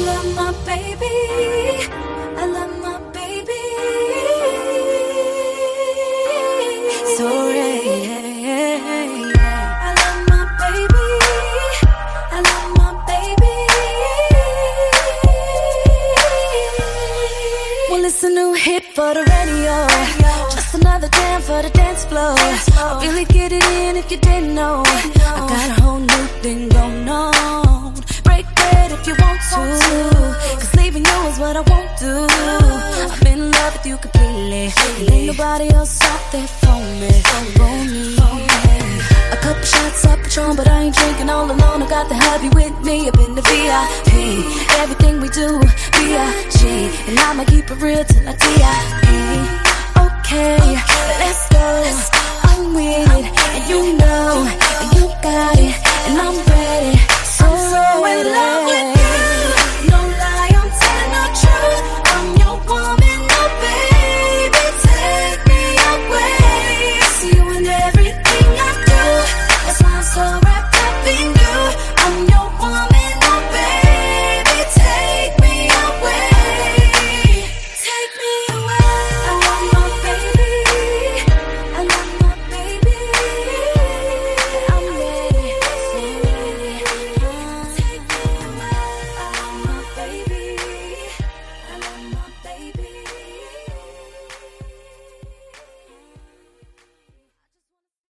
love my baby. I love my baby. So I love my baby. I love my baby. Well, it's a new hit for the radio. Just another jam for the dance floor. I really get it in if you didn't know. I got a whole new thing going on. Break bread if you want to, cause leaving you is what I won't do. I'm in love with you completely, and ain't nobody else out there for me. A couple shots of Patron, but I ain't drinking all alone. I got the hubby with me up in the VIP. Everything we do, B.I.G. And I'ma keep it real till I D.I.E. Okay, let's go. I'm with it.